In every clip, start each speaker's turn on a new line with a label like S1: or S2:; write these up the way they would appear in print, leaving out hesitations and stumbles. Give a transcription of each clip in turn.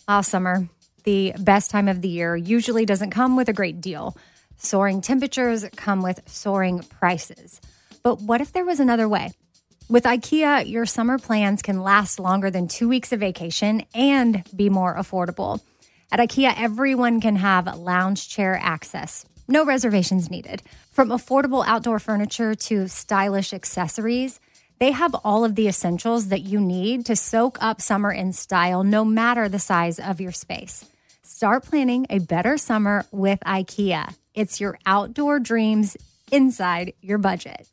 S1: Summer, the best time of the year, usually doesn't come with a great deal. Soaring temperatures come with soaring prices. But what if there was another way? With IKEA, your summer plans can last longer than 2 weeks of vacation and be more affordable. At IKEA, everyone can have lounge chair access. No reservations needed. From affordable outdoor furniture to stylish accessories, they have all of the essentials that you need to soak up summer in style, no matter the size of your space. Start planning a better summer with IKEA. It's your outdoor dreams inside your budget.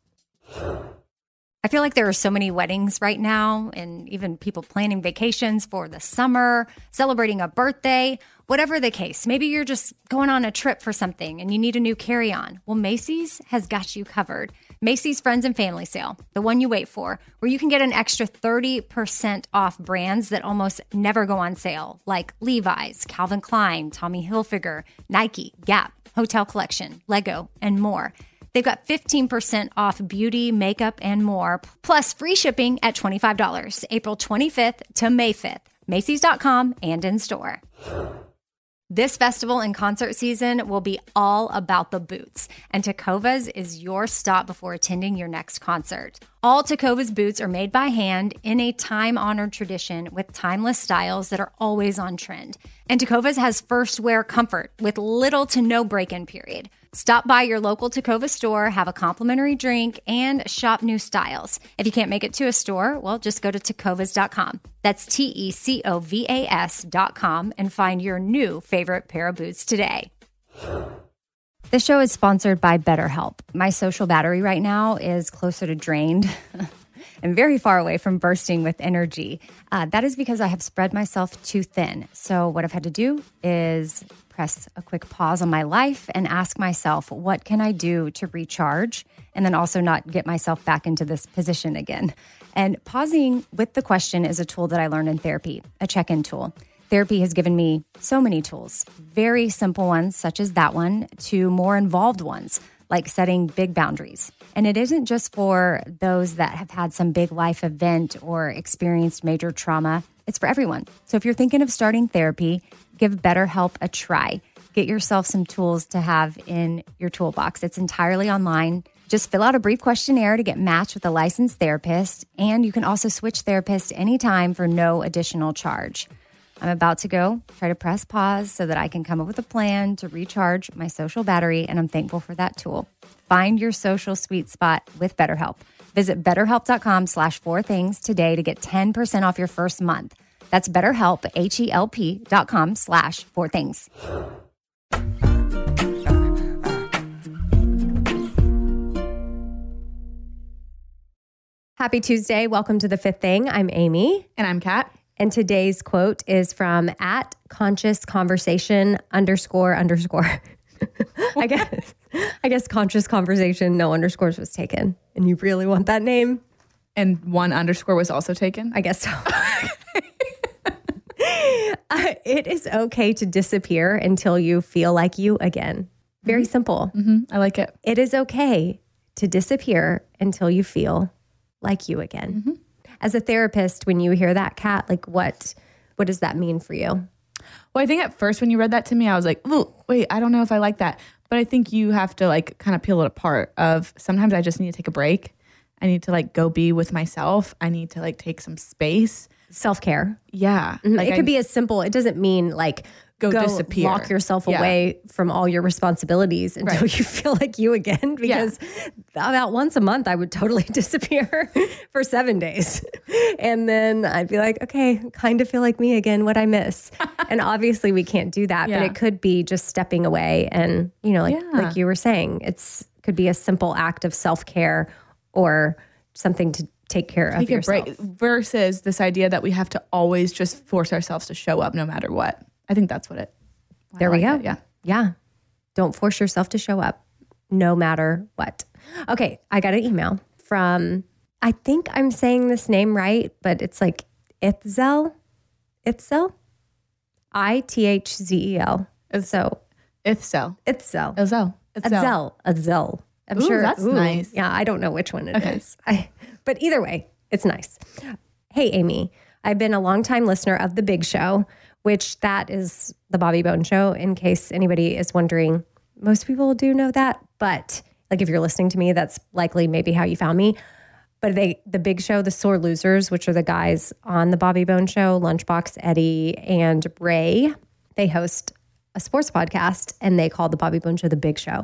S1: I feel like there are so many weddings right now, and even people planning vacations for the summer, celebrating a birthday, whatever the case. Maybe you're just going on a trip for something and you need a new carry-on. Well, Macy's has got you covered. Macy's Friends and Family Sale, the one you wait for, where you can get an extra 30% off brands that almost never go on sale, like Levi's, Calvin Klein, Tommy Hilfiger, Nike, Gap, Hotel Collection, Lego, and more. They've got 15% off beauty, makeup, and more, plus free shipping at $25, April 25th to May 5th. Macys.com and in store. This festival and concert season will be all about the boots, and Tecovas is your stop before attending your next concert. All Tecovas boots are made by hand in a time-honored tradition with timeless styles that are always on trend. And Tecovas has first wear comfort with little to no break-in period. Stop by your local Tecova store, have a complimentary drink, and shop new styles. If you can't make it to a store, well, just go to tecovas.com. That's TECOVAS.com and find your new favorite pair of boots today. This show is sponsored by BetterHelp. My social battery right now is closer to drained and very far away from bursting with energy. That is because I have spread myself too thin. So what I've had to do is press a quick pause on my life and ask myself, what can I do to recharge and then also not get myself back into this position again? And pausing with the question is a tool that I learned in therapy, a check-in tool. Therapy has given me so many tools, very simple ones such as that one to more involved ones like setting big boundaries. And it isn't just for those that have had some big life event or experienced major trauma. It's for everyone. So if you're thinking of starting therapy, give BetterHelp a try. Get yourself some tools to have in your toolbox. It's entirely online. Just fill out a brief questionnaire to get matched with a licensed therapist. And you can also switch therapists anytime for no additional charge. I'm about to go try to press pause so that I can come up with a plan to recharge my social battery, and I'm thankful for that tool. Find your social sweet spot with BetterHelp. Visit BetterHelp.com/4things today to get 10% off your first month. That's BetterHelp, HELP.com/4things. Happy Tuesday. Welcome to The Fifth Thing. I'm Amy.
S2: And I'm Kat.
S1: And today's quote is from @consciousconversation__. I guess conscious conversation, no underscores was taken. And you really want that name?
S2: And one underscore was also taken?
S1: I guess so. It is okay to disappear until you feel like you again. Very simple.
S2: I like it.
S1: It is okay to disappear until you feel like you again. As a therapist, when you hear that, Kat, like what does that mean for you?
S2: Well, I think at first when you read that to me, I was like, oh, wait, I don't know if I like that. But I think you have to like kind of peel it apart of sometimes I just need to take a break. I need to like go be with myself. I need to like take some space.
S1: Self-care.
S2: Yeah.
S1: Like it could be as simple. It doesn't mean like go
S2: disappear.
S1: Lock yourself away from all your responsibilities until you feel like you again. Because about once a month, I would totally disappear for 7 days. And then I'd be like, okay, kind of feel like me again, what I miss. And obviously we can't do that, but it could be just stepping away. And, you know, like you were saying, could be a simple act of self-care or something to take care of yourself.
S2: Break, versus this idea that we have to always just force ourselves to show up no matter what. I think that's what it.
S1: There we go. Yeah. Don't force yourself to show up no matter what. Okay. I got an email from, I think I'm saying this name right, but it's like Ithzel. Ithzel? Ithzel. Ithzel. I'm sure
S2: that's nice.
S1: Yeah, I don't know which one it is. But either way, it's nice. Hey, Amy, I've been a longtime listener of The Big Show. which that is the Bobby Bone Show, in case anybody is wondering. Most people do know that, but like if you're listening to me, that's likely maybe how you found me. But the Big Show, the Sore Losers, which are the guys on the Bobby Bone Show, Lunchbox, Eddie, and Ray, they host a sports podcast, and they call the Bobby Bone Show the Big Show.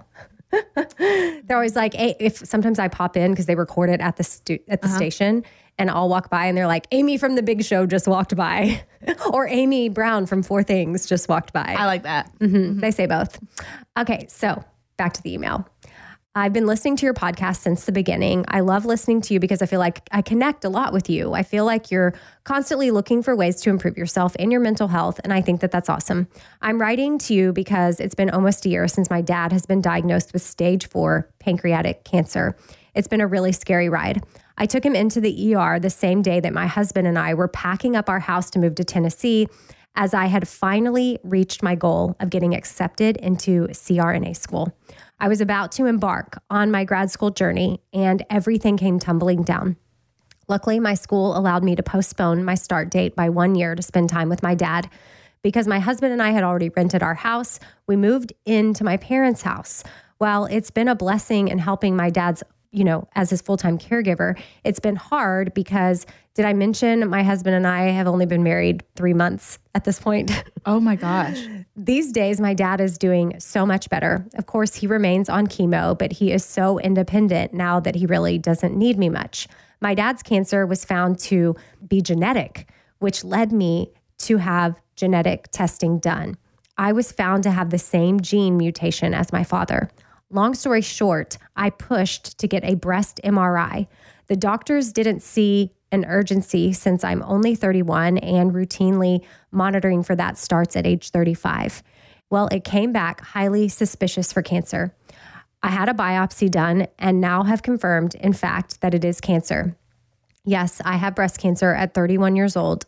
S1: They're always like, hey, if sometimes I pop in because they record it at the station, and I'll walk by and they're like, Amy from the Big Show just walked by, or Amy Brown from Four Things just walked by.
S2: I like that.
S1: They say both. Okay, so back to the email. I've been listening to your podcast since the beginning. I love listening to you because I feel like I connect a lot with you. I feel like you're constantly looking for ways to improve yourself and your mental health, and I think that that's awesome. I'm writing to you because it's been almost a year since my dad has been diagnosed with stage 4 pancreatic cancer. It's been a really scary ride. I took him into the ER the same day that my husband and I were packing up our house to move to Tennessee, as I had finally reached my goal of getting accepted into CRNA school. I was about to embark on my grad school journey, and everything came tumbling down. Luckily, my school allowed me to postpone my start date by 1 year to spend time with my dad. Because my husband and I had already rented our house, we moved into my parents' house. While it's been a blessing in helping my dad's, as his full-time caregiver, it's been hard because, did I mention my husband and I have only been married 3 months at this point?
S2: Oh my gosh.
S1: These days, my dad is doing so much better. Of course, he remains on chemo, but he is so independent now that he really doesn't need me much. My dad's cancer was found to be genetic, which led me to have genetic testing done. I was found to have the same gene mutation as my father. Long story short, I pushed to get a breast MRI. The doctors didn't see an urgency since I'm only 31 and routinely monitoring for that starts at age 35. Well, it came back highly suspicious for cancer. I had a biopsy done and now have confirmed, in fact, that it is cancer. Yes, I have breast cancer at 31 years old,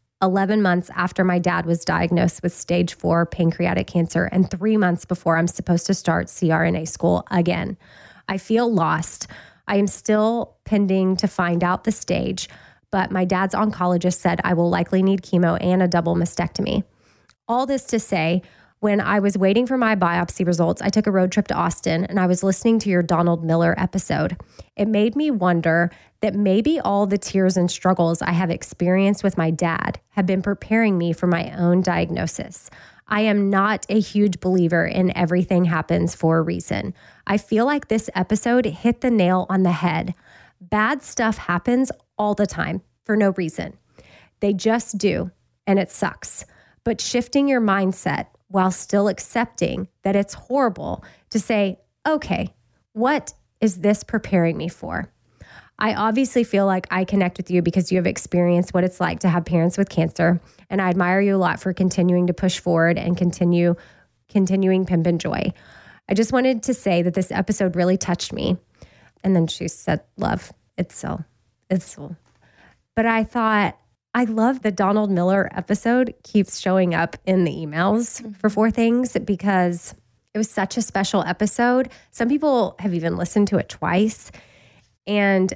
S1: 11 months after my dad was diagnosed with stage 4 pancreatic cancer and 3 months before I'm supposed to start CRNA school again. I feel lost. I am still pending to find out the stage, but my dad's oncologist said I will likely need chemo and a double mastectomy. All this to say, when I was waiting for my biopsy results, I took a road trip to Austin and I was listening to your Donald Miller episode. It made me wonder that maybe all the tears and struggles I have experienced with my dad have been preparing me for my own diagnosis. I am not a huge believer in everything happens for a reason. I feel like this episode hit the nail on the head. Bad stuff happens all the time for no reason. They just do, and it sucks. But shifting your mindset while still accepting that it's horrible to say, okay, what is this preparing me for? I obviously feel like I connect with you because you have experienced what it's like to have parents with cancer, and I admire you a lot for continuing to push forward and continuing Pimp and Joy. I just wanted to say that this episode really touched me. And then she said, love, it's so. But I thought, I love that Donald Miller episode keeps showing up in the emails for Four Things because it was such a special episode. Some people have even listened to it twice. And,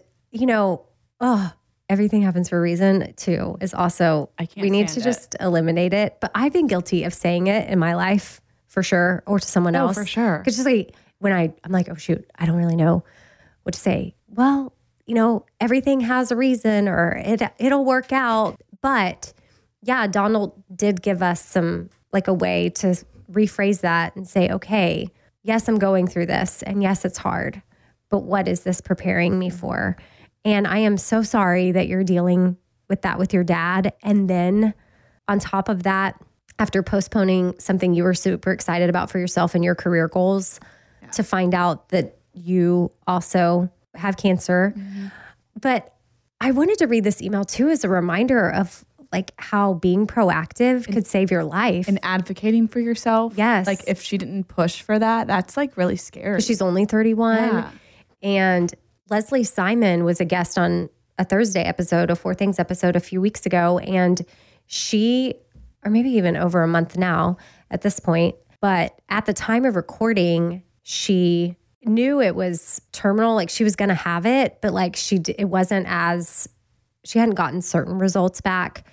S1: everything happens for a reason too is also, we need to just eliminate it. But I've been guilty of saying it in my life for sure, or to someone else.
S2: For sure.
S1: Because just like when I'm like, oh shoot, I don't really know what to say. Well, everything has a reason or it'll work out. But yeah, Donald did give us some, like a way to rephrase that and say, okay, yes, I'm going through this. And yes, it's hard, but what is this preparing me for? And I am so sorry that you're dealing with that with your dad. And then on top of that, after postponing something you were super excited about for yourself and your career goals, to find out that you also have cancer. Mm-hmm. But I wanted to read this email too as a reminder of like how being proactive could save your life.
S2: And advocating for yourself.
S1: Yes.
S2: Like if she didn't push for that, that's like really scary.
S1: She's only 31.
S2: Yeah.
S1: And Leslie Simon was a guest on a Thursday episode, a Four Things episode a few weeks ago. And she, or maybe even over a month now at this point, but at the time of recording, she knew it was terminal, like she was going to have it, but like it wasn't as, she hadn't gotten certain results back.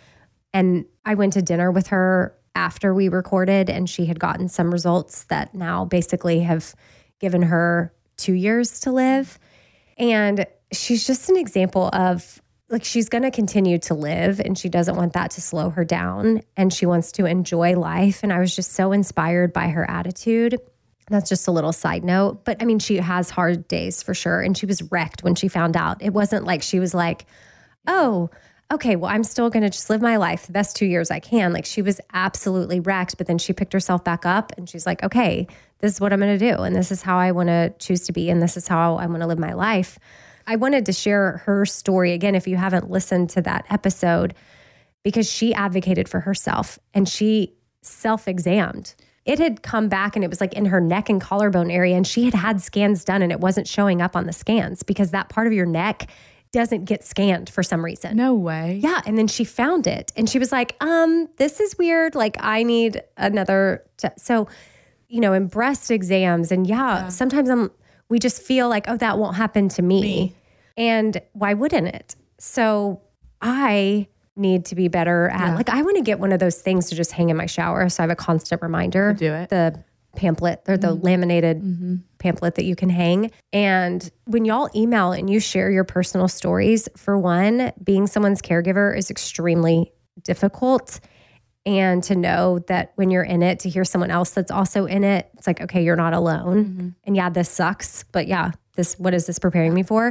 S1: And I went to dinner with her after we recorded, and she had gotten some results that now basically have given her 2 years to live. And she's just an example of like, she's going to continue to live and she doesn't want that to slow her down. And she wants to enjoy life. And I was just so inspired by her attitude. That's just a little side note. But I mean, she has hard days for sure. And she was wrecked when she found out. It wasn't like she was like, oh, okay, well, I'm still going to just live my life the best 2 years I can. Like, she was absolutely wrecked, but then she picked herself back up and she's like, okay, this is what I'm going to do. And this is how I want to choose to be. And this is how I want to live my life. I wanted to share her story again, if you haven't listened to that episode, because she advocated for herself and she self-examined. It had come back and it was like in her neck and collarbone area, and she had had scans done and it wasn't showing up on the scans because that part of your neck doesn't get scanned for some reason.
S2: No way.
S1: Yeah. And then she found it and she was like, this is weird. Like, I need another. So, you know, in breast exams and sometimes we just feel like, oh, that won't happen to me. And why wouldn't it? So I need to be better at, like, I want to get one of those things to just hang in my shower. So I have a constant reminder.
S2: Do it.
S1: The pamphlet or the laminated pamphlet that you can hang. And when y'all email and you share your personal stories, for one, being someone's caregiver is extremely difficult. And to know that when you're in it, to hear someone else that's also in it, it's like, okay, you're not alone. And yeah, this sucks, but yeah, what is this preparing me for?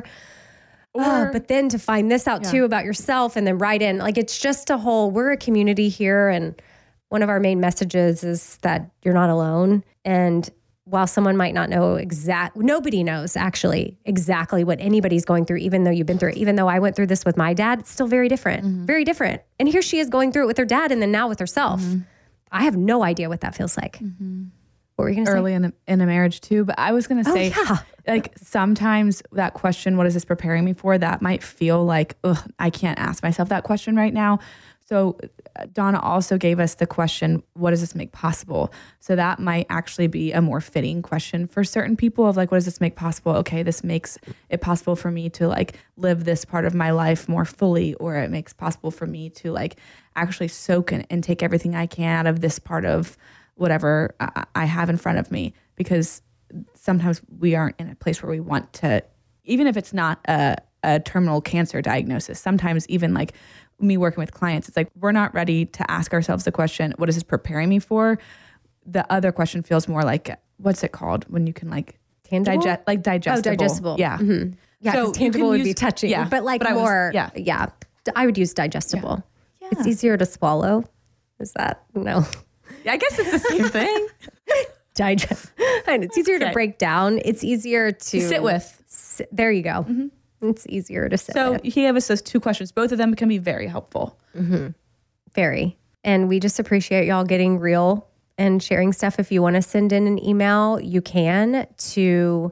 S1: But then to find this out too about yourself and then write in, like, it's just a whole, we're a community here. And one of our main messages is that you're not alone. And while someone might not know nobody knows actually exactly what anybody's going through, even though you've been through it. Even though I went through this with my dad, it's still very different, very different. And here she is going through it with her dad and then now with herself. I have no idea what that feels like. What were you going to say?
S2: Early in a marriage too. But I was going to say, like, sometimes that question, what is this preparing me for? That might feel like, ugh, I can't ask myself that question right now. So Donna also gave us the question, what does this make possible? So that might actually be a more fitting question for certain people of like, what does this make possible? Okay, this makes it possible for me to like live this part of my life more fully, or it makes possible for me to like actually soak in and take everything I can out of this part of whatever I have in front of me. Because sometimes we aren't in a place where we want to, even if it's not a terminal cancer diagnosis, sometimes even like me working with clients, it's like, we're not ready to ask ourselves the question, what is this preparing me for? The other question feels more like, what's it called when you can like digestible?
S1: Oh, digestible.
S2: Yeah.
S1: Yeah, so tangible would be touching, but like more, I would use digestible. Yeah. It's easier to swallow. Is that, no?
S2: I guess it's the same thing.
S1: Digest. It's easier to break down. It's easier to
S2: sit with.
S1: There you go. It's easier to sit with.
S2: So he gave us those two questions. Both of them can be very helpful.
S1: Very. And we just appreciate y'all getting real and sharing stuff. If you want to send in an email, you can to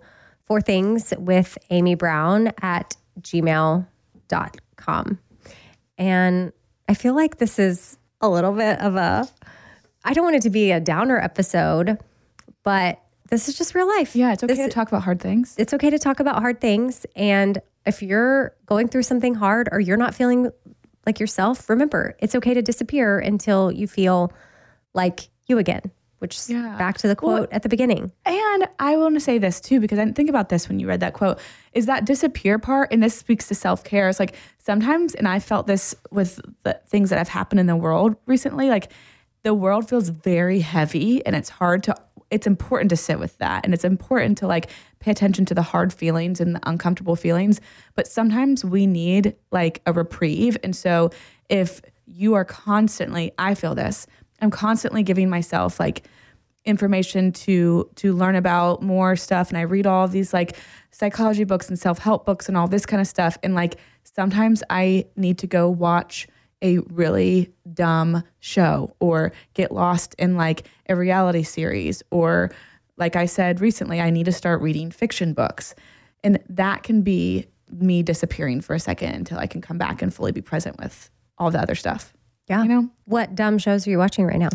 S1: 4thingswithamybrown@gmail.com. And I feel like this is a little bit of I don't want it to be a downer episode, but this is just real life.
S2: Yeah, it's okay to talk about hard things.
S1: It's okay to talk about hard things. And if you're going through something hard or you're not feeling like yourself, remember, it's okay to disappear until you feel like you again, which is back to the quote at the beginning.
S2: And I want to say this too, because I didn't think about this when you read that quote, is that disappear part, and this speaks to self-care. It's like sometimes, and I felt this with the things that have happened in the world recently, like the world feels very heavy and it's important to sit with that. And it's important to like pay attention to the hard feelings and the uncomfortable feelings. But sometimes we need like a reprieve. And so if you are constantly, I feel this, I'm constantly giving myself like information to learn about more stuff. And I read all of these like psychology books and self-help books and all this kind of stuff. And like sometimes I need to go watch a really dumb show or get lost in like a reality series, or like I said recently, I need to start reading fiction books. And that can be me disappearing for a second until I can come back and fully be present with all the other stuff.
S1: Yeah.
S2: You know?
S1: What dumb shows are you watching right now?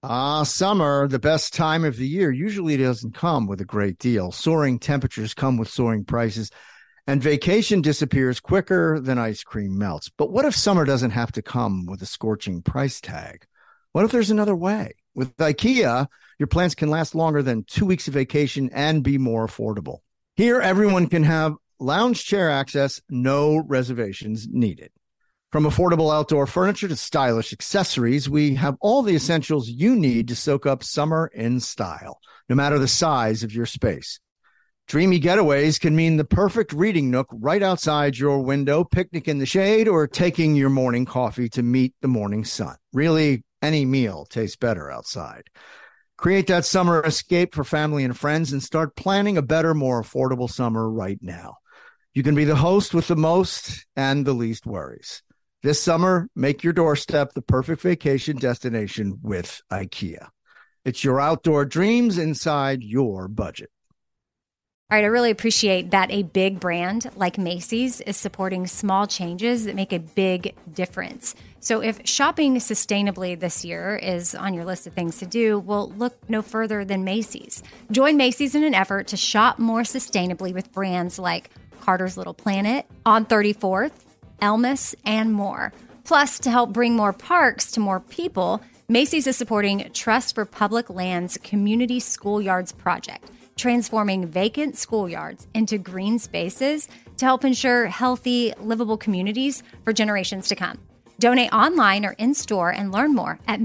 S3: Summer, the best time of the year, usually doesn't come with a great deal. Soaring temperatures come with soaring prices, and vacation disappears quicker than ice cream melts. But what if summer doesn't have to come with a scorching price tag? What if there's another way? With IKEA, your plans can last longer than 2 weeks of vacation and be more affordable. Here, everyone can have lounge chair access, no reservations needed. From affordable outdoor furniture to stylish accessories, we have all the essentials you need to soak up summer in style, no matter the size of your space. Dreamy getaways can mean the perfect reading nook right outside your window, picnic in the shade, or taking your morning coffee to meet the morning sun. Really, any meal tastes better outside. Create that summer escape for family and friends and start planning a better, more affordable summer right now. You can be the host with the most and the least worries. This summer, make your doorstep the perfect vacation destination with IKEA. It's your outdoor dreams inside your budget.
S1: All right, I really appreciate that a big brand like Macy's is supporting small changes that make a big difference. So if shopping sustainably this year is on your list of things to do, well, look no further than Macy's. Join Macy's in an effort to shop more sustainably with brands like Carter's Little Planet, On 34th, Elmis, and more. Plus, to help bring more parks to more people, Macy's is supporting Trust for Public Lands Community Schoolyards project, transforming vacant schoolyards into green spaces to help ensure healthy, livable communities for generations to come. Donate online or in-store and learn more at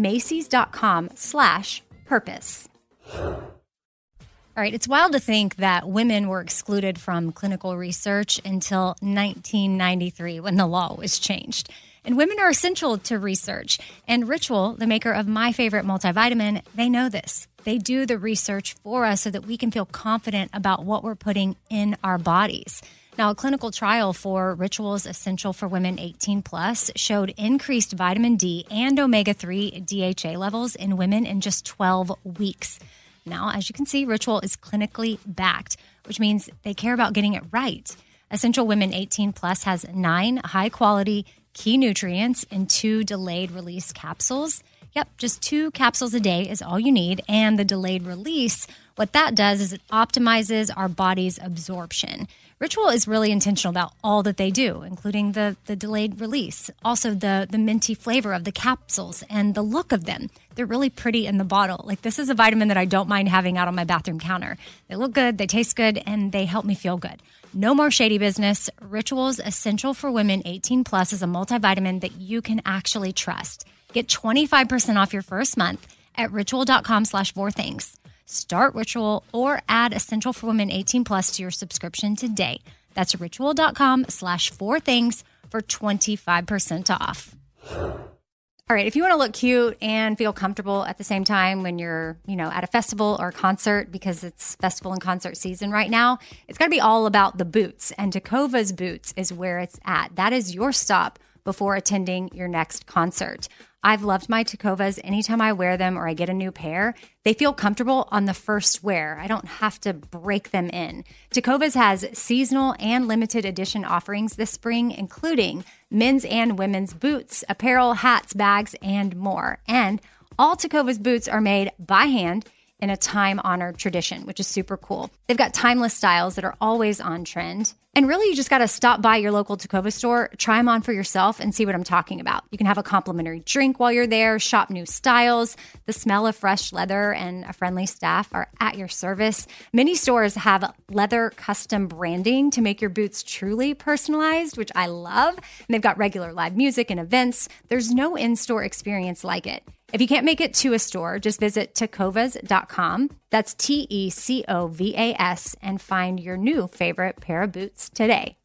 S1: macys.com/purpose. All right, it's wild to think that women were excluded from clinical research until 1993 when the law was changed. And women are essential to research. And Ritual, the maker of my favorite multivitamin, they know this. They do the research for us so that we can feel confident about what we're putting in our bodies. Now, a clinical trial for Ritual's Essential for Women 18 Plus showed increased vitamin D and omega-3 DHA levels in women in just 12 weeks. Now, as you can see, Ritual is clinically backed, which means they care about getting it right. Essential Women 18 Plus has 9 high-quality key nutrients in 2 delayed release capsules. Yep, just 2 capsules a day is all you need. And the delayed release, what that does is it optimizes our body's absorption. Ritual is really intentional about all that they do, including the delayed release, also the minty flavor of the capsules and the look of them. They're really pretty in the bottle. Like, this is a vitamin that I don't mind having out on my bathroom counter. They look good, they taste good, and they help me feel good. No more shady business. Ritual's Essential for Women 18 Plus is a multivitamin that you can actually trust. Get 25% off your first month at ritual.com/4things. Start Ritual or add Essential for Women 18 Plus to your subscription today. That's ritual.com/4things for 25% off. All right, if you want to look cute and feel comfortable at the same time when you're, at a festival or a concert, because it's festival and concert season right now, it's got to be all about the boots. And Tecovas Boots is where it's at. That is your stop before attending your next concert. I've loved my Tecovas. Anytime I wear them or I get a new pair, they feel comfortable on the first wear. I don't have to break them in. Tecovas has seasonal and limited edition offerings this spring, including men's and women's boots, apparel, hats, bags, and more. And all Tecovas boots are made by hand in a time-honored tradition, which is super cool. They've got timeless styles that are always on trend. And really, you just got to stop by your local Tecovas store, try them on for yourself, and see what I'm talking about. You can have a complimentary drink while you're there, shop new styles. The smell of fresh leather and a friendly staff are at your service. Many stores have leather custom branding to make your boots truly personalized, which I love. And they've got regular live music and events. There's no in-store experience like it. If you can't make it to a store, just visit tecovas.com. That's TECOVAS and find your new favorite pair of boots today.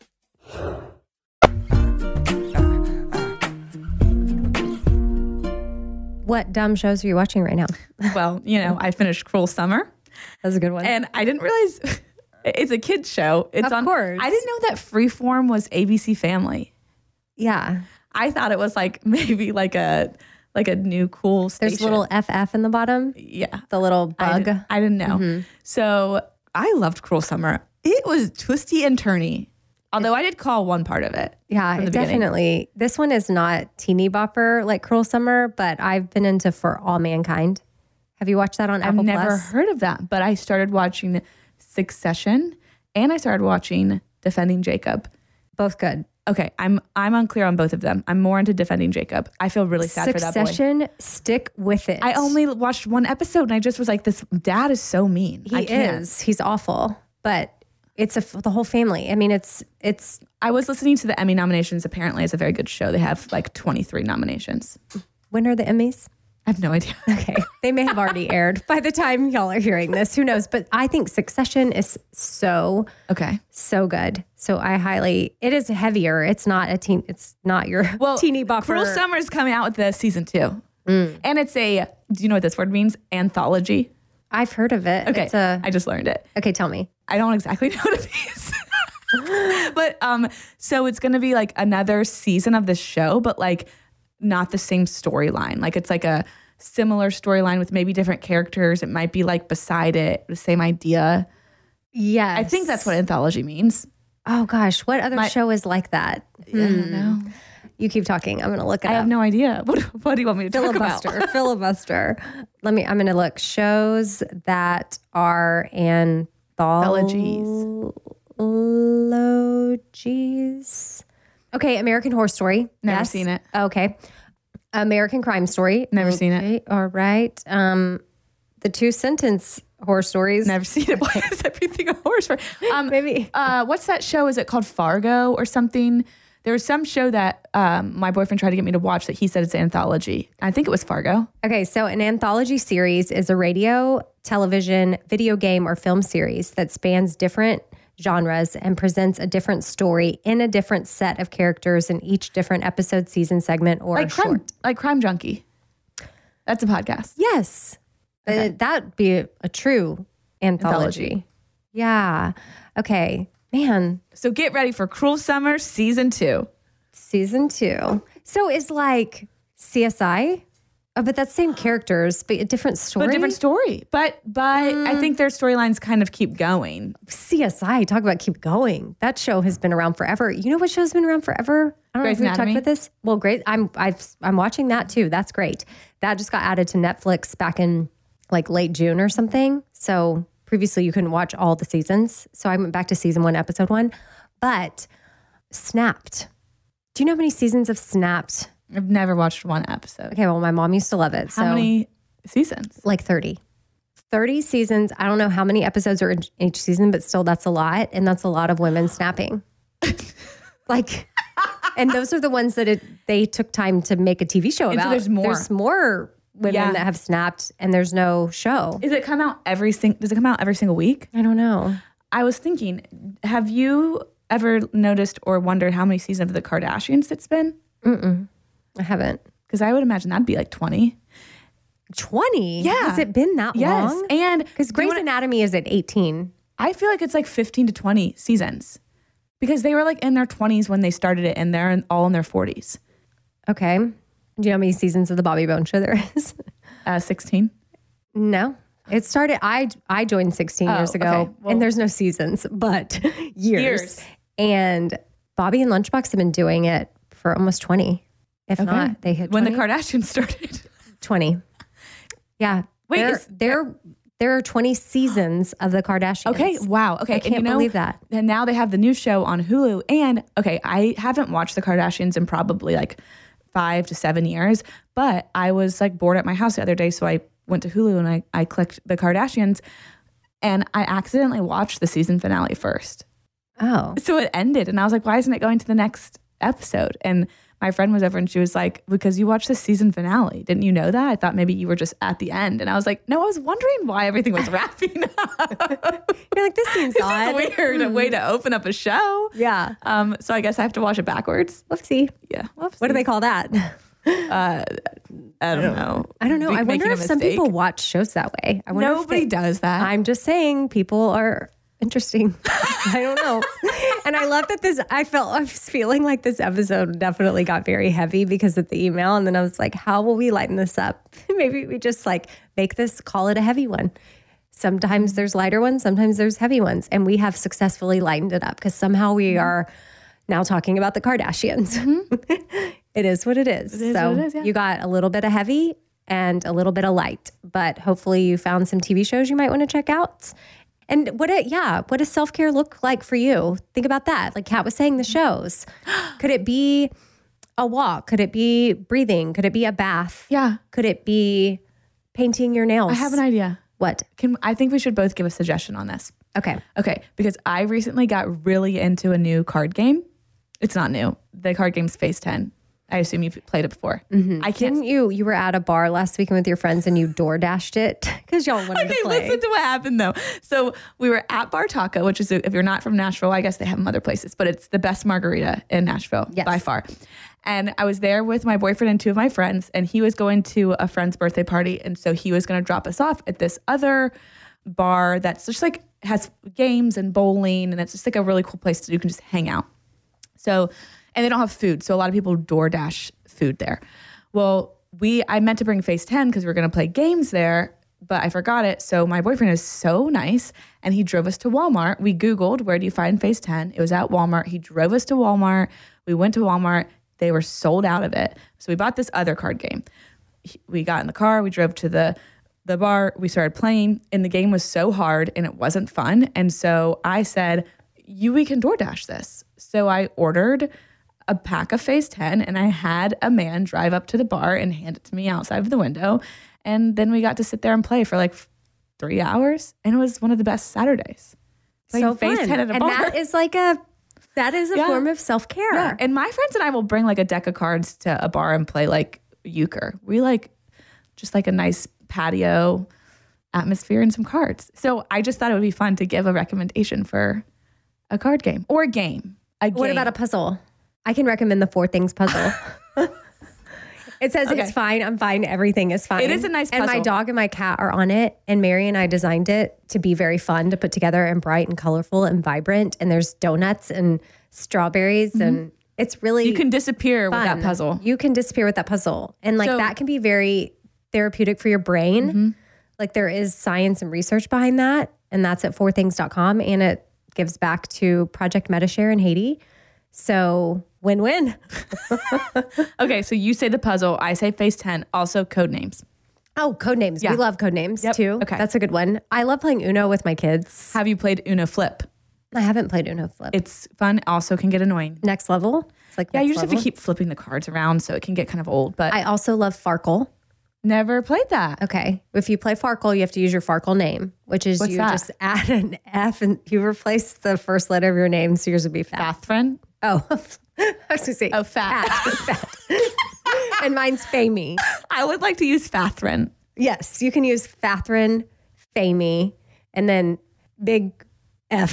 S4: What dumb shows are you watching right now?
S2: Well, I finished Cruel Summer.
S4: That's a good one.
S2: And I didn't realize it's a kid's show. It's
S4: of course.
S2: I didn't know that Freeform was ABC Family.
S4: Yeah.
S2: I thought it was maybe like a new cool station.
S4: There's a little FF in the bottom.
S2: Yeah.
S4: The little bug.
S2: I didn't know. Mm-hmm. So I loved Cruel Summer. It was twisty and turny. Although I did call one part of it.
S4: Yeah, definitely. This one is not teeny bopper like Cruel Summer, but I've been into For All Mankind. Have you watched that on
S2: I've
S4: Apple
S2: never
S4: Plus?
S2: heard of that, but I started watching Succession and I started watching Defending Jacob.
S4: Both good.
S2: Okay, I'm unclear on both of them. I'm more into Defending Jacob. I feel really sad for that boy.
S4: Succession, stick with it.
S2: I only watched one episode and I just was like, this dad is so mean. I
S4: He
S2: can't.
S4: is. He's awful. But it's the whole family. I mean, it's
S2: I was listening to the Emmy nominations. Apparently, it's a very good show. They have like 23 nominations.
S4: when are the Emmys?
S2: I have no idea.
S4: Okay. They may have already aired by the time y'all are hearing this. Who knows? But I think Succession is so
S2: Okay.
S4: good. So it is heavier. It's not it's not your teeny bopper.
S2: Cruel Summer's coming out with the season 2. And it's do you know what this word means? Anthology.
S4: I've heard of it.
S2: Okay. I just learned it.
S4: Okay, tell me.
S2: I don't exactly know what it means. But so it's going to be like another season of this show, but like not the same storyline. Like it's like a similar storyline with maybe different characters. It might be like beside it, the same idea.
S4: Yes.
S2: I think that's what anthology means.
S4: Oh gosh, what other show is like that?
S2: I don't know.
S4: You keep talking. I'm going to look it
S2: I
S4: up.
S2: have no idea. What do you want me to talk about?
S4: Filibuster. I'm going to look shows that are anthologies. Okay, American Horror Story.
S2: Never seen it.
S4: Okay. American Crime Story.
S2: Never seen it.
S4: All right. The Two Sentence Horror Stories.
S2: Never seen it. Why is everything a horror story?
S4: Maybe.
S2: What's that show? Is it called Fargo or something? There was some show that my boyfriend tried to get me to watch that he said it's an anthology. I think it was Fargo.
S4: Okay, so an anthology series is a radio, television, video game, or film series that spans different genres and presents a different story in a different set of characters in each different episode, season, segment, or short.
S2: Like Crime Junkie. That's a podcast.
S4: Yes. That'd be a true anthology. Yeah. Okay. Man.
S2: So get ready for Cruel Summer season 2.
S4: Season 2. So it's like CSI, but that's same characters, but a different story.
S2: But a different story. But I think their storylines kind of keep going.
S4: CSI, talk about keep going. That show has been around forever. You know what show's been around forever? I don't
S2: Grey's
S4: know if we've talked
S2: Anatomy?
S4: about this. Well, great. I'm watching that too. That's great. That just got added to Netflix back in like late June or something. So previously you couldn't watch all the seasons. So I went back to season 1, episode 1. But Snapped. Do you know how many seasons of Snapped?
S2: I've never watched one episode.
S4: Okay, well, my mom used to love it.
S2: How many seasons?
S4: Like 30. 30 seasons. I don't know how many episodes are in each season, but still that's a lot. And that's a lot of women snapping. And those are the ones that they took time to make a TV show about.
S2: So there's more.
S4: There's more women that have snapped and there's no show.
S2: Does it come out every single week?
S4: I don't know.
S2: I was thinking, have you ever noticed or wondered how many seasons of the Kardashians it's been?
S4: I haven't.
S2: Because I would imagine that'd be like 20.
S4: 20?
S2: Yeah.
S4: Has it been that
S2: Yes.
S4: long?
S2: And
S4: Because Grey's Anatomy is at 18.
S2: I feel like it's like 15 to 20 seasons. Because they were like in their 20s when they started it and they're all in their 40s.
S4: Okay. Do you know how many seasons of the Bobby Bone Show there is?
S2: 16.
S4: No. It started, I joined 16 years ago,
S2: okay. Well-
S4: and there's no seasons, but years. And Bobby and Lunchbox have been doing it for almost 20. If not, they hit 20.
S2: When the Kardashians started.
S4: 20. Yeah.
S2: Wait,
S4: there are 20 seasons of the Kardashians.
S2: Okay. Wow. Okay.
S4: I can't believe that.
S2: And now they have the new show on Hulu. And okay, I haven't watched the Kardashians in probably like 5 to 7 years, but I was like bored at my house the other day. So I went to Hulu and I clicked the Kardashians and I accidentally watched the season finale first.
S4: Oh.
S2: So it ended and I was like, why isn't it going to the next episode? And my friend was over and she was like, because you watched the season finale. Didn't you know that? I thought maybe you were just at the end. And I was like, no, I was wondering why everything was wrapping up.
S4: You're like, this seems odd.
S2: This is a weird way to open up a show.
S4: Yeah.
S2: So I guess I have to watch it backwards.
S4: Whoopsie.
S2: Yeah.
S4: What do they call that?
S2: I don't know.
S4: I don't know. I
S2: Making
S4: wonder
S2: a
S4: if some
S2: mistake.
S4: people watch shows that way. I wonder if
S2: Nobody does that.
S4: I'm just saying people are interesting. I don't know. And I love that I was feeling like this episode definitely got very heavy because of the email. And then I was like, how will we lighten this up? Maybe we just like call it a heavy one. Sometimes there's lighter ones, sometimes there's heavy ones. And we have successfully lightened it up because somehow we are now talking about the Kardashians. It is what it is.
S2: is
S4: So
S2: what it is, yeah.
S4: you got a little bit of heavy and a little bit of light. But hopefully you found some TV shows you might want to check out. And what does self-care look like for you? Think about that. Like Kat was saying, the shows. Could it be a walk? Could it be breathing? Could it be a bath?
S2: Yeah.
S4: Could it be painting your nails?
S2: I have an idea.
S4: What?
S2: I think we should both give a suggestion on this.
S4: Okay.
S2: Okay, because I recently got really into a new card game. It's not new. The card game's Phase 10. I assume you've played it before. I can't.
S4: Didn't you were at a bar last weekend with your friends and you door dashed it because y'all wanted to play?
S2: Listen to what happened though. So we were at Bar Taco, which is, if you're not from Nashville, I guess they have them other places, but it's the best margarita in Nashville by far. And I was there with my boyfriend and two of my friends, and he was going to a friend's birthday party. And so he was going to drop us off at this other bar that's just like has games and bowling. And it's just like a really cool place you can just hang out. So, and they don't have food. So a lot of people DoorDash food there. Well, I meant to bring Phase 10 because we were going to play games there, but I forgot it. So my boyfriend is so nice and he drove us to Walmart. We Googled, where do you find Phase 10? It was at Walmart. He drove us to Walmart. We went to Walmart. They were sold out of it. So we bought this other card game. We got in the car. We drove to the bar. We started playing and the game was so hard and it wasn't fun. And so I said, we can DoorDash this. So I ordered a pack of Phase 10 and I had a man drive up to the bar and hand it to me outside of the window. And then we got to sit there and play for like 3 hours. And it was one of the best Saturdays.
S4: So
S2: Phase
S4: fun.
S2: 10 at a bar.
S4: And that is a form of self-care.
S2: Yeah. And my friends and I will bring like a deck of cards to a bar and play like euchre. We like just like a nice patio atmosphere and some cards. So I just thought it would be fun to give a recommendation for a card game or a game.
S4: What about a puzzle? I can recommend the 4 Things puzzle. It says it's fine. I'm fine. Everything is fine.
S2: It is a nice puzzle.
S4: And my dog and my cat are on it. And Mary and I designed it to be very fun to put together and bright and colorful and vibrant. And there's donuts and strawberries and it's really
S2: You can disappear
S4: fun.
S2: with that puzzle.
S4: You can disappear with that puzzle. And like that can be very therapeutic for your brain. Like there is science and research behind that. And that's at 4things.com. And it gives back to Project MetaShare in Haiti. So win-win.
S2: Okay, so you say the puzzle, I say Phase 10, also code names.
S4: Oh, code names.
S2: Yeah.
S4: We love code names too.
S2: Okay.
S4: That's a good one. I love playing Uno with my kids.
S2: Have you played Uno Flip?
S4: I haven't played Uno Flip.
S2: It's fun, also can get annoying.
S4: Next level. It's like
S2: Yeah,
S4: next
S2: you just have
S4: level.
S2: to keep flipping the cards around so it can get kind of old, but
S4: I also love Farkle.
S2: never played that.
S4: Okay. If you play Farkle, you have to use your Farkle name, which is
S2: What's
S4: you
S2: that?
S4: just add an F and you replace the first letter of your name. So yours would be Fat.
S2: Fathfriend?
S4: Oh, I was going to say.
S2: Oh, Fat.
S4: Fat. And mine's Famey.
S2: I would like to use Fathrin.
S4: Yes, you can use Fathrin, Famey, and then big F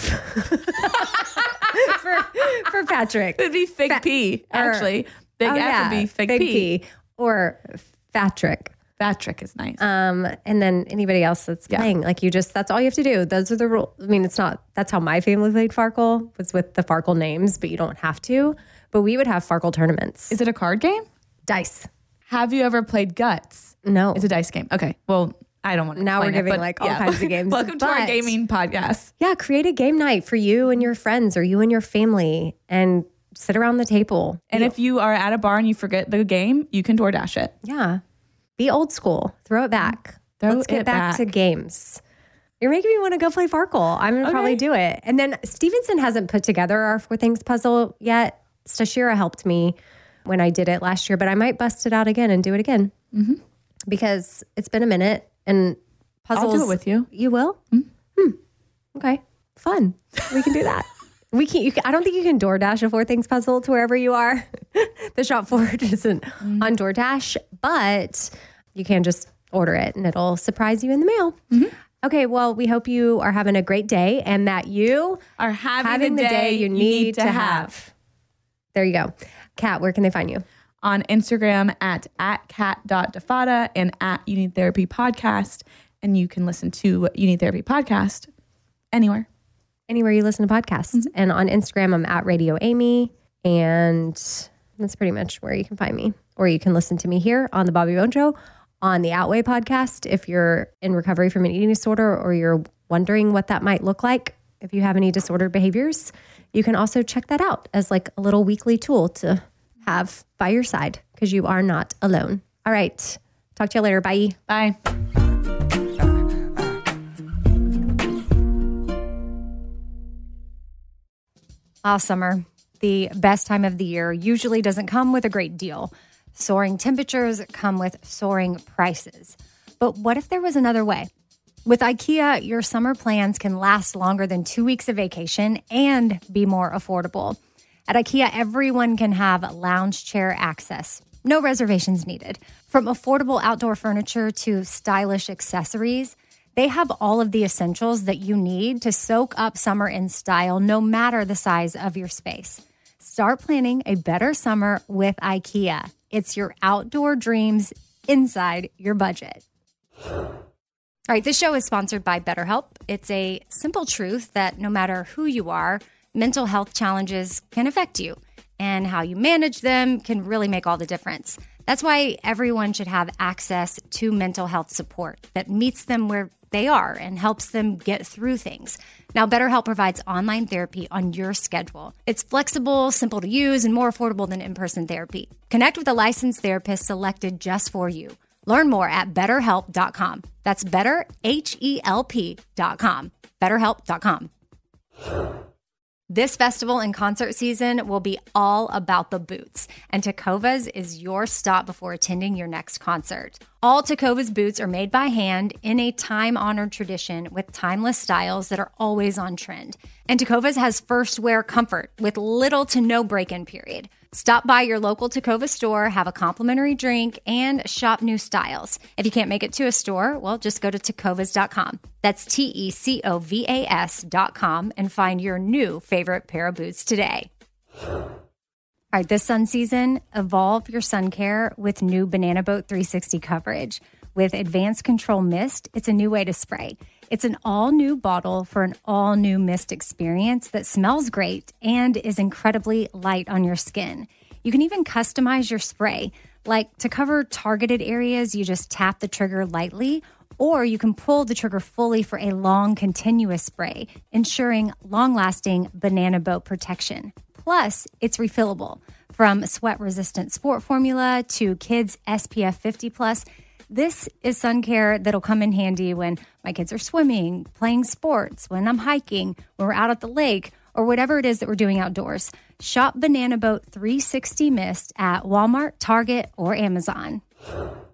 S4: for Patrick.
S2: It'd be Fig P, actually. Big F would be Fig P.
S4: Or Patrick.
S2: Patrick is nice.
S4: And then anybody else that's playing, like that's all you have to do. Those are the rules. I mean, that's how my family played Farkle, was with the Farkle names, but you don't have to. But we would have Farkle tournaments.
S2: Is it a card game?
S4: Dice.
S2: Have you ever played Guts?
S4: No.
S2: It's a dice game. Okay. Well, I don't want to.
S4: Now we're
S2: explain it,
S4: giving
S2: but
S4: like all kinds of games.
S2: Welcome to our
S4: But-
S2: gaming podcast.
S4: Yeah, create a game night for you and your friends or you and your family and sit around the table.
S2: And if you are at a bar and you forget the game, you can DoorDash it.
S4: Yeah. Be old school. Throw it back. Let's get back to games. You're making me want to go play Farkle. I'm going to probably do it. And then Stevenson hasn't put together our 4 Things puzzle yet. Stashira helped me when I did it last year, but I might bust it out again and do it again because it's been a minute and puzzles.
S2: I'll do it with you.
S4: You will? Okay. Fun. We can do that. We can't. I don't think you can DoorDash a 4 Things puzzle to wherever you are. The shop forward isn't on DoorDash, but you can just order it and it'll surprise you in the mail. Okay, well, we hope you are having a great day and that you
S2: Are having the day
S4: you need to have. There you go. Kat, where can they find you?
S2: On Instagram at cat.defada and at You Need Therapy Podcast. And you can listen to You Need Therapy Podcast anywhere.
S4: Anywhere you listen to podcasts. And on Instagram, I'm at Radio Amy. And that's pretty much where you can find me. Or you can listen to me here on the Bobby Bone Show, on the Outweigh podcast if you're in recovery from an eating disorder or you're wondering what that might look like if you have any disordered behaviors. You can also check that out as like a little weekly tool to have by your side because you are not alone. All right. Talk to you later. Bye.
S2: Bye.
S1: Summer, the best time of the year, usually doesn't come with a great deal. Soaring temperatures come with soaring prices. But what if there was another way? With IKEA, your summer plans can last longer than 2 weeks of vacation and be more affordable. At IKEA, everyone can have lounge chair access. No reservations needed. From affordable outdoor furniture to stylish accessories, they have all of the essentials that you need to soak up summer in style, no matter the size of your space. Start planning a better summer with IKEA. It's your outdoor dreams inside your budget. All right, this show is sponsored by BetterHelp. It's a simple truth that no matter who you are, mental health challenges can affect you, and how you manage them can really make all the difference. That's why everyone should have access to mental health support that meets them where they are and helps them get through things. Now, BetterHelp provides online therapy on your schedule. It's flexible, simple to use, and more affordable than in-person therapy. Connect with a licensed therapist selected just for you. Learn more at BetterHelp.com. That's BetterHelp.com. BetterHelp.com. This festival and concert season will be all about the boots, and Tecovas is your stop before attending your next concert. All Tecovas boots are made by hand in a time-honored tradition with timeless styles that are always on trend. And Tecovas has first wear comfort with little to no break-in period. Stop by your local Tecovas store, have a complimentary drink, and shop new styles. If you can't make it to a store, well, just go to tecovas.com. That's TECOVAS.com and find your new favorite pair of boots today. All right, this sun season, evolve your sun care with new Banana Boat 360 coverage. With Advanced Control Mist, it's a new way to spray. It's an all-new bottle for an all-new mist experience that smells great and is incredibly light on your skin. You can even customize your spray. Like to cover targeted areas, you just tap the trigger lightly, or you can pull the trigger fully for a long, continuous spray, ensuring long-lasting Banana Boat protection. Plus, it's refillable. From sweat-resistant sport formula to kids SPF 50+, this is sun care that'll come in handy when my kids are swimming, playing sports, when I'm hiking, when we're out at the lake, or whatever it is that we're doing outdoors. Shop Banana Boat 360 Mist at Walmart, Target, or Amazon.